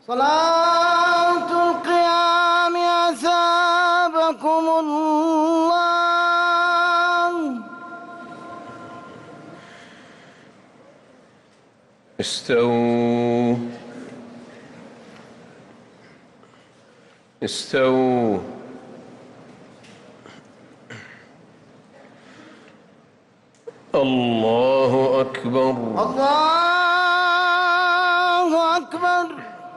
صلاة القيام أثابكم الله. استووا استووا. الله أكبر. الله أكبر.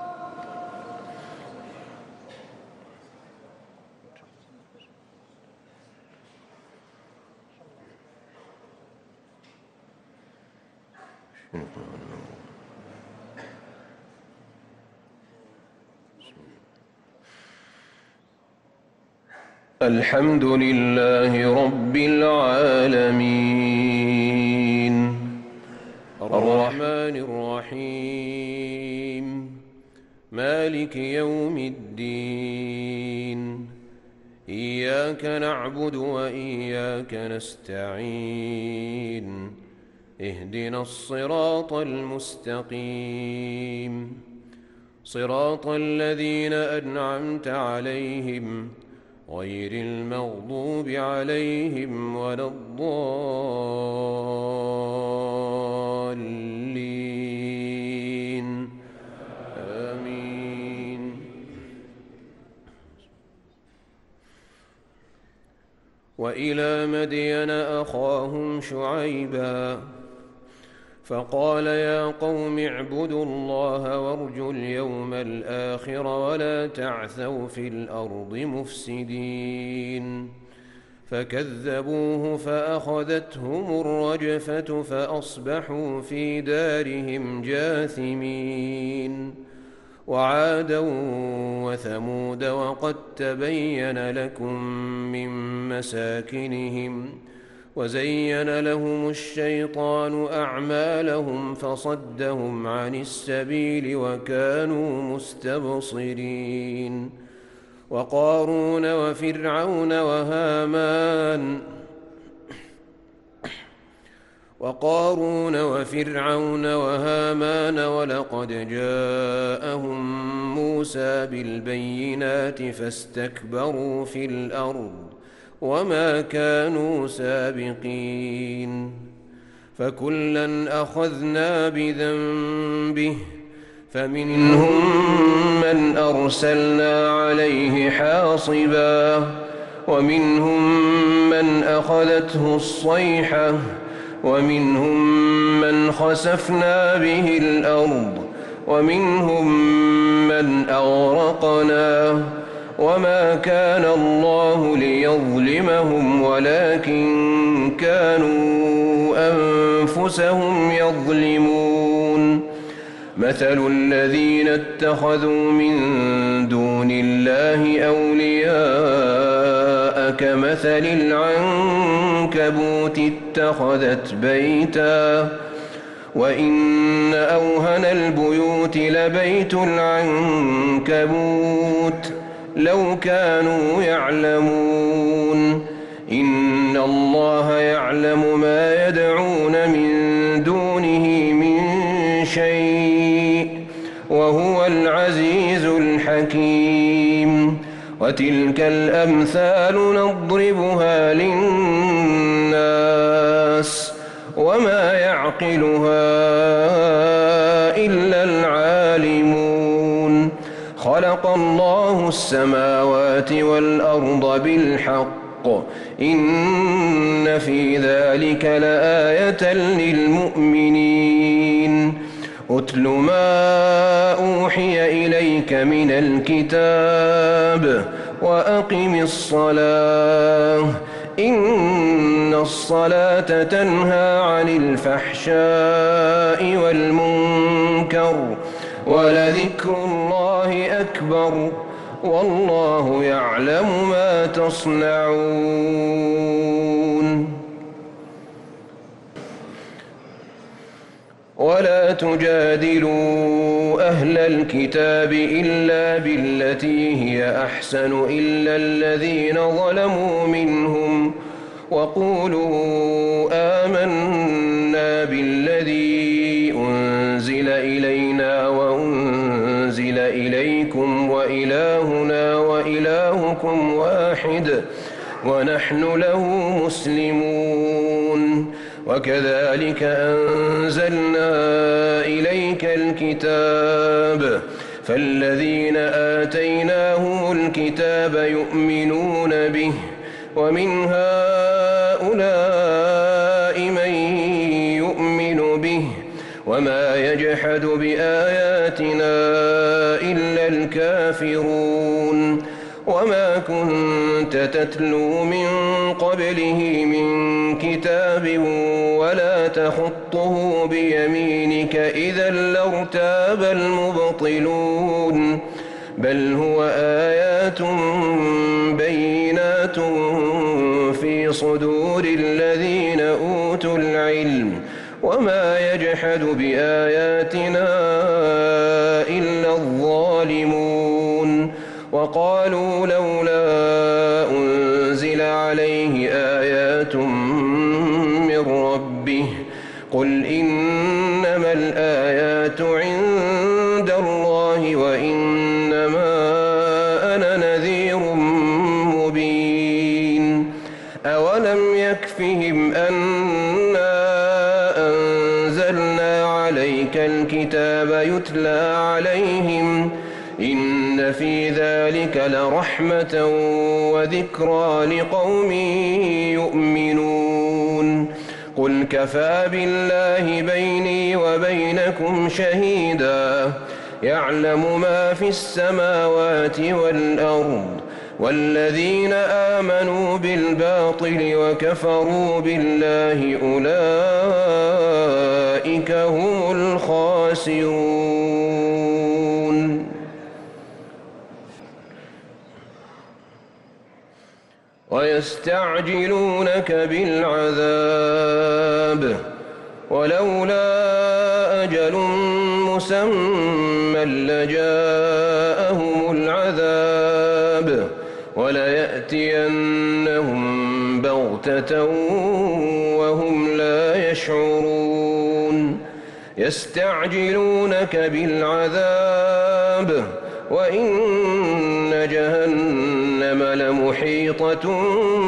الحمد لله رب العالمين الرحمن الرحيم مالك يوم الدين إياك نعبد وإياك نستعين اهدنا الصراط المستقيم صراط الذين أنعمت عليهم غير المغضوب عليهم ولا الضالين آمين. وإلى مدين أخاهم شعيبا فقال يا قوم اعبدوا الله وارجوا اليوم الآخر ولا تعثوا في الأرض مفسدين فكذبوه فأخذتهم الرجفة فأصبحوا في دارهم جاثمين. وعادا وثمود وقد تبين لكم من مساكنهم وزين لهم الشيطان أعمالهم فصدهم عن السبيل وكانوا مستبصرين. وقارون وفرعون وهامان ولقد جاءهم موسى بالبينات فاستكبروا في الأرض وما كانوا سابقين. فكلا أخذنا بذنبه فمنهم من أرسلنا عليه حاصبا ومنهم من أخذته الصيحة ومنهم من خسفنا به الأرض ومنهم من أغرقنا وما كان الله ليظلمهم ولكن كانوا أنفسهم يظلمون. مثل الذين اتخذوا من دون الله أولياء كمثل العنكبوت اتخذت بيتا وإن أوهن البيوت لبيت العنكبوت لو كانوا يعلمون. إن الله يعلم ما يدعون من دونه من شيء وهو العزيز الحكيم. وتلك الأمثال نضربها للناس وما يعقلها إلا العالمون. خلق الله السماوات والأرض بالحق إن في ذلك لآية للمؤمنين. أتل ما أوحي إليك من الكتاب وأقم الصلاة إن الصلاة تنهى عن الفحشاء والمنكر ولذكر الله أكبر والله يعلم ما تصنعون. ولا تجادلوا أهل الكتاب إلا بالتي هي أحسن إلا الذين ظلموا منهم وقولوا آمنا بالذي أنزل إلينا وأنزل إليكم إلهكم واحد ونحن له مسلمون. وكذلك أنزلنا إليك الكتاب فالذين آتيناهم الكتاب يؤمنون به ومن هؤلاء من يؤمن به وما يجحد بآياتنا إلا الكافرون. وما كنت تتلو من قبله من كتاب ولا تخطه بيمينك إذا لارتاب المبطلون بل هو آيات بينات في صدور الذين أوتوا العلم وما يجحد بآياتنا إلا الظالمون. وقالوا لولا أنزل عليه آيات من ربه قل إنما الآيات عند الله وإنما أنا نذير مبين. أولم يكفهم أنا أنزلنا عليك الكتاب يتلى عليهم إن في ذلك لرحمة وذكرى لقوم يؤمنون. قل كفى بالله بيني وبينكم شهيدا يعلم ما في السماوات والأرض والذين آمنوا بالباطل وكفروا بالله أولئك هم الخاسرون. ويستعجلونك بالعذاب ولولا أجل مسمى لجاءهم العذاب وليأتينهم بغتة وهم لا يشعرون. يستعجلونك بالعذاب وإن جهنم لمحيطة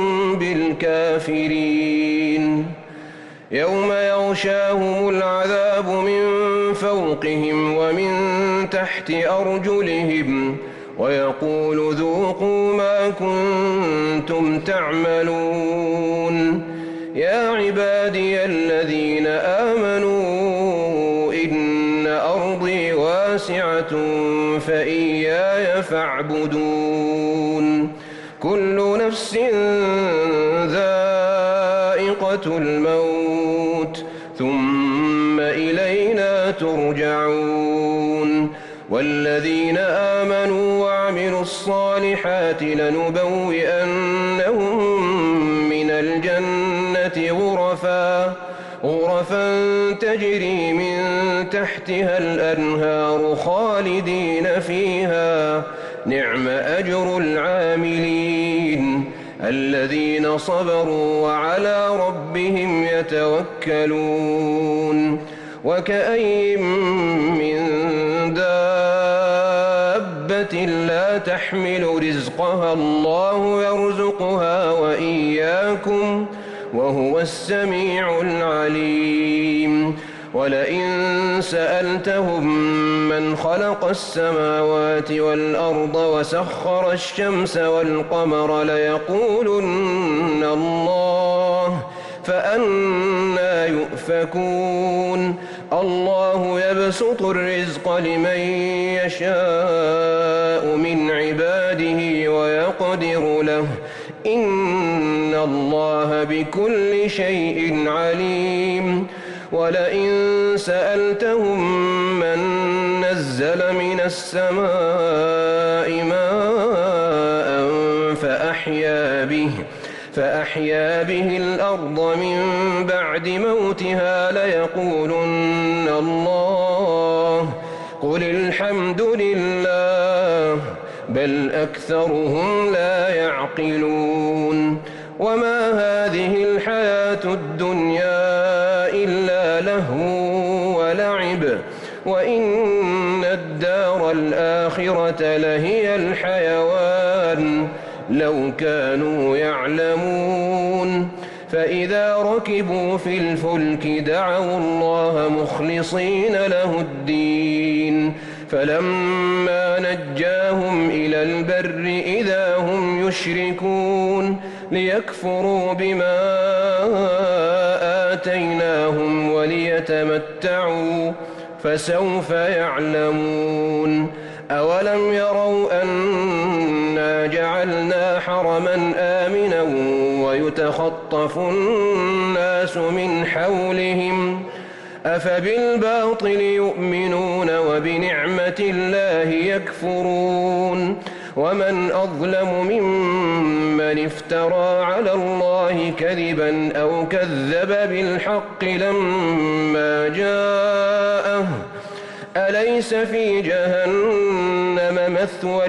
بالكافرين. يوم يغشاهم العذاب من فوقهم ومن تحت أرجلهم ويقول ذوقوا ما كنتم تعملون. يا عبادي الذين آمنوا إن أرضي واسعة فإياي فاعبدون. كل نفس ذائقة الموت ثم إلينا ترجعون. والذين آمنوا وعملوا الصالحات لنبوئنهم من الجنة غرفا تجري من تحتها الأنهار خالدين فيها نعم أجر العاملين الذين صبروا وعلى ربهم يتوكلون. وكأي من دابة لا تحمل رزقها الله يرزقها وإياكم وهو السميع العليم. ولئن سألتهم من خلق السماوات والأرض وسخر الشمس والقمر ليقولن الله فأنى يؤفكون. الله يبسط الرزق لمن يشاء من عباده ويقدر له إن الله بكل شيء عليم. ولئن سألتهم من نزل من السماء ماء فأحيا به الأرض من بعد موتها ليقولن الله قل الحمد لله بل أكثرهم لا يعقلون. وما هذه الحياة الدنيا إلا لهو ولعب وإن الدار الآخرة لهي الحيوان لو كانوا يعلمون فإذا ركبوا في الفلك دعوا الله مخلصين له الدين فلما نجاهم إلى البر إذا هم يشركون ليكفروا بما آتيناهم وليتمتعوا فسوف يعلمون أولم يروا أنا جعلنا حرما آمنا ويتخطف الناس من حولهم أفبالباطل يؤمنون وبنعمة الله يكفرون ومن أظلم ممن افترى على الله كذبا أو كذب بالحق لما جاءه أليس في جهنم مثوى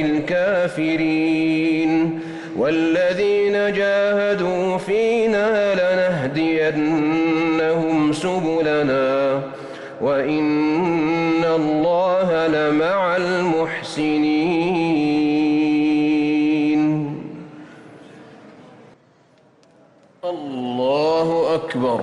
للكافرين والذين جاهدوا فينا لنهدينهم سبلنا وإن الله لمع المحسنين. الله أكبر.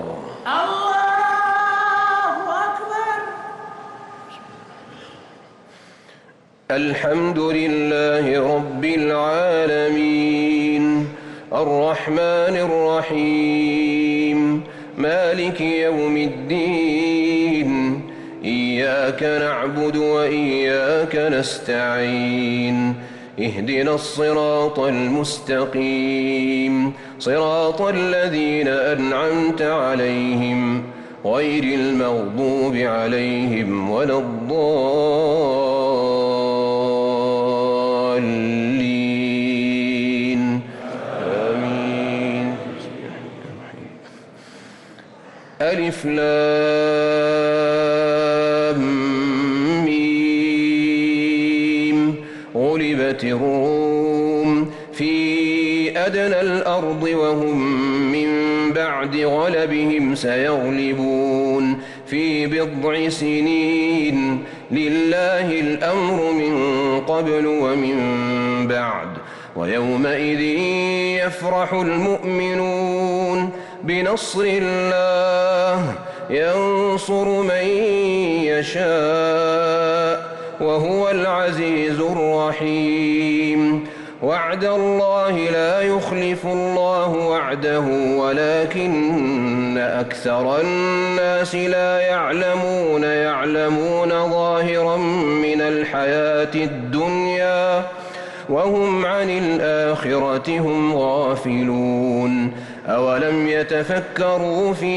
الحمد لله رب العالمين الرحمن الرحيم مالك يوم الدين إياك نعبد وإياك نستعين اهدنا الصراط المستقيم صراط الذين أنعمت عليهم غير المغضوب عليهم ولا الضالين آمين. ألف لام ميم غلبت الروم في أدنى الأرض وهم من بعد غلبهم سيغلبون في بضع سنين لله الأمر من قبل ومن بعد ويومئذ يفرح المؤمنون بنصر الله ينصر من يشاء وهو العزيز الرحيم وعد الله لا يخلف الله وعده ولكن أكثر الناس لا يعلمون ظاهرا من الحياة الدنيا وهم عن الآخرة هم غافلون أولم يتفكروا في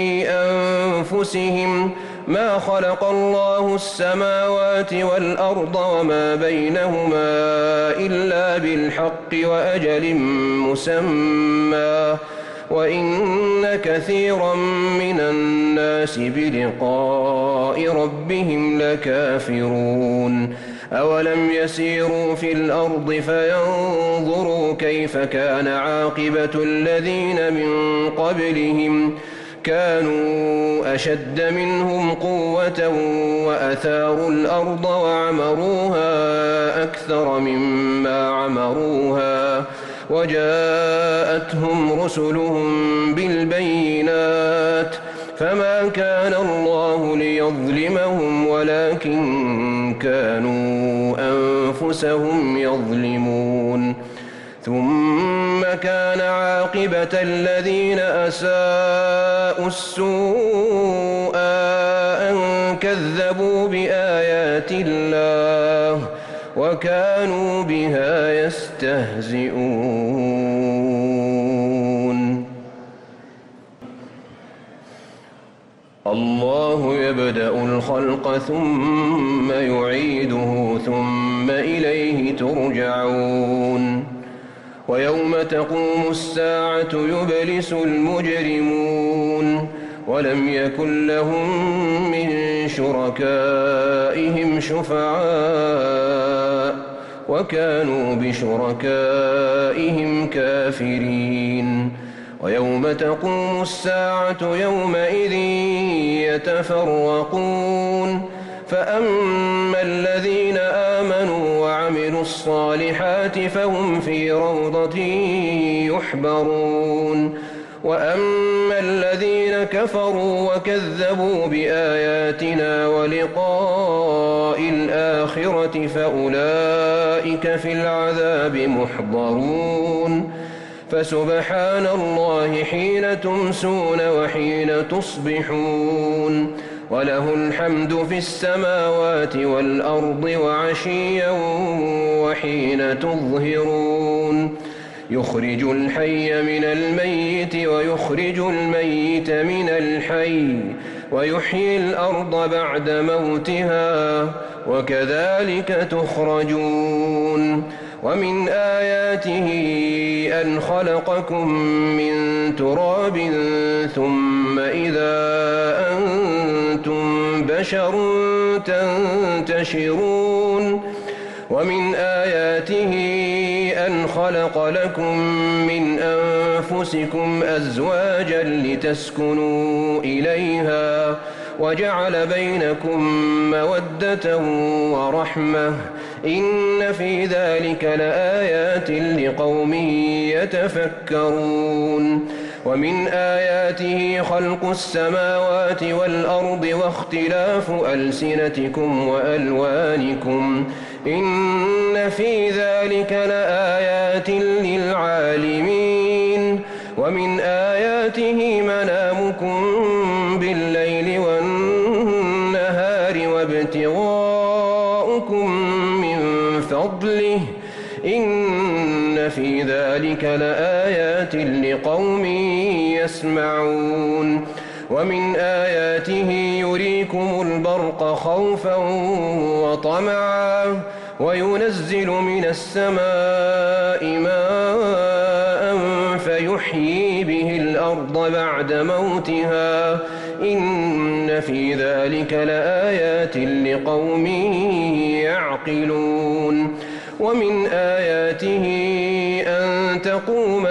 أنفسهم ما خلق الله السماوات والأرض وما بينهما إلا بالحق وأجل مسمى وإن كثيرا من الناس بلقاء ربهم لكافرون أولم يسيروا في الأرض فينظروا كيف كان عاقبة الذين من قبلهم كانوا أشد منهم قوة وأثاروا الأرض وعمروها أكثر مما عمروها وجاءتهم رسلهم بالبينات فما كان الله ليظلمهم ولكن كانوا أنفسهم يظلمون ثم كان عاقبة الذين أساءوا السوء أن كذبوا بآيات الله وكانوا بها يستهزئون. الله يبدأ الخلق ثم يعيده ثم إليه ترجعون ويوم تقوم الساعة يبلس المجرمون ولم يكن لهم من شركائهم شفعاء وكانوا بشركائهم كافرين ويوم تقوم الساعة يومئذ يتفرقون فأما الذين آمنوا وعملوا وعملوا الصالحات فهم في روضة يحبرون وأما الذين كفروا وكذبوا بآياتنا ولقاء الآخرة فأولئك في العذاب محضرون فسبحان الله حين تمسون وحين تصبحون وله الحمد في السماوات والأرض وعشيا وحين تظهرون يخرج الحي من الميت ويخرج الميت من الحي ويحيي الأرض بعد موتها وكذلك تخرجون ومن آياته أن خلقكم من تراب ثم إذا أنتم بشر تنتشرون ومن آياته أن خلق لكم من أنفسكم أزواجا لتسكنوا إليها وجعل بينكم مودة ورحمة إن في ذلك لآيات لقوم يتفكرون ومن آياته خلق السماوات والأرض واختلاف ألسنتكم وألوانكم إن في ذلك لآيات للعالمين ومن آياته منامكم بالليل والنهار وابتغاؤكم من فضله إن في ذلك لآيات لقوم يسمعون ومن آياته يريكم البرق خوفا وطمعا وينزل من السماء ماء فيحيي به الأرض بعد موتها إن في ذلك لآيات لقوم يعقلون ومن آياته أن تقوم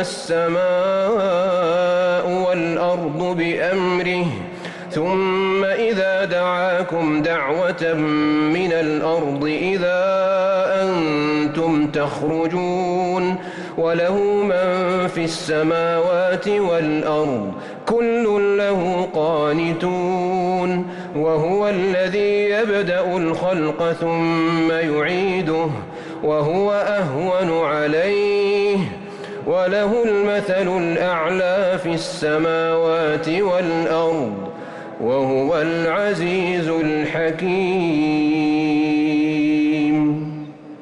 السماء والأرض بأمره ثم إذا دعاكم دعوة من الأرض إذا أنتم تخرجون وله من في السماوات والأرض كل له قانتون وهو الذي يبدأ الخلق ثم يعيده وهو أهون عليه وله المثل الأعلى في السماوات والأرض وهو العزيز الحكيم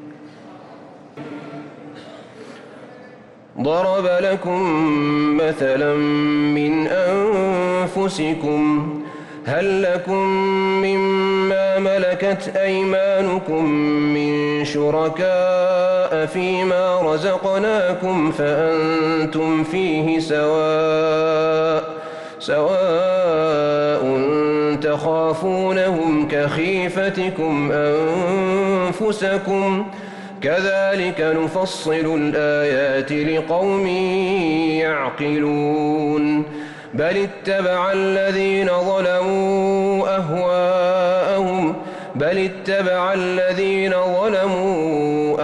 ضرب لكم مثلا من أنفسكم هل لكم مما ملكت أيمانكم من شركاء فيما رزقناكم فأنتم فيه سواء تخافونهم كخيفتكم أنفسكم كذلك نفصل الآيات لقوم يعقلون بل اتبع الذين ظلموا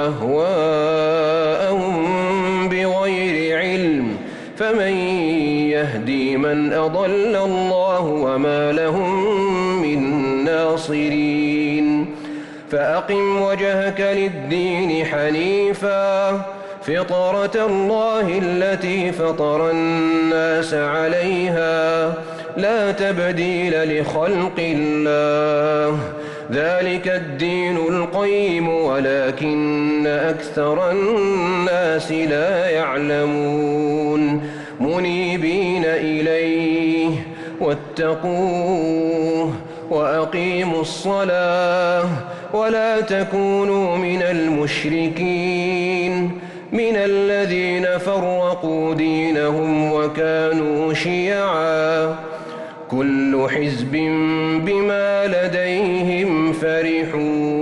أهواءهم بغير علم فمن يهدي من أضل الله وما لهم من ناصرين فأقم وجهك للدين حنيفا فطرة الله التي فطر الناس عليها لا تبديل لخلق الله ذلك الدين القيم ولكن أكثر الناس لا يعلمون منيبين إليه واتقوه وأقيموا الصلاة ولا تكونوا من المشركين من الذين فرقوا دينهم وكانوا شيعا كل حزب بما لديهم فرحون